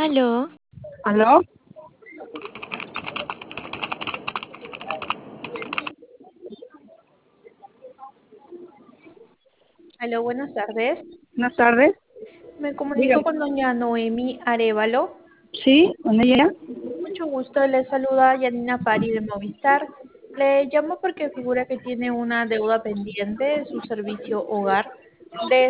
Aló, ¿Aló? Aló, buenas tardes. Buenas tardes. Me comunico Dígame. con doña Noemi Arévalo. ¿Sí? ¿Con ella? Mucho gusto, le saluda Yanina Pari de Movistar. Le llamo porque figura que tiene una deuda pendiente de su servicio hogar de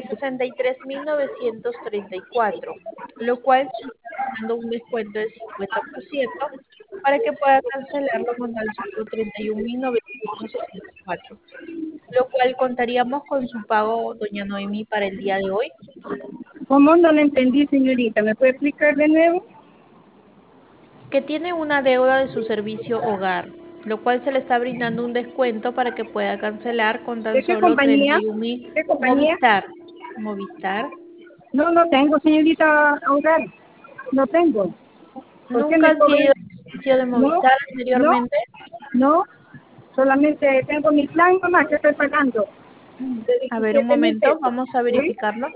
63.934, lo cual se está dando un descuento del 50% para que pueda cancelarlo con tan solo 31.964, lo cual contaríamos con su pago, doña Noemi, para el día de hoy. ¿Cómo no lo entendí, señorita? ¿Me puede explicar de nuevo? Que tiene una deuda de su servicio hogar, lo cual se le está brindando un descuento para que pueda cancelar con tan ¿De qué solo compañía? 31.000. ¿Qué compañía? Movistar. Movistar. No, no tengo, señorita Hogar. No tengo. ¿Por qué ¿Nunca ha me cobran? adquirido el servicio de No, Movistar no, anteriormente? no. Solamente tengo mi plan nomás que estoy pagando. De A ver, un 17.000 momento, pesos. vamos a ¿Sí? verificarlo.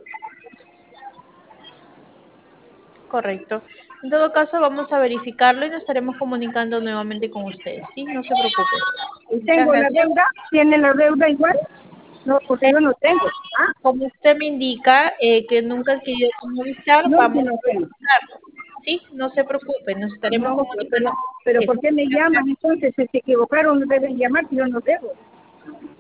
Correcto. En todo caso, vamos a verificarlo y nos estaremos comunicando nuevamente con ustedes, ¿sí? No se preocupe. Y Muchas tengo la gracias. deuda. ¿Tiene la deuda igual? No, porque Eh, yo no tengo. ¿Ah? Como usted me indica que nunca ha adquirido con Movistar, No, si vamos no a tengo. verificarlo. Sí, no se preocupe, nos estaremos No, comunicando con pero usted. ¿por qué me Muchas llaman gracias. entonces? Si se equivocaron, no deben llamar, si yo no debo.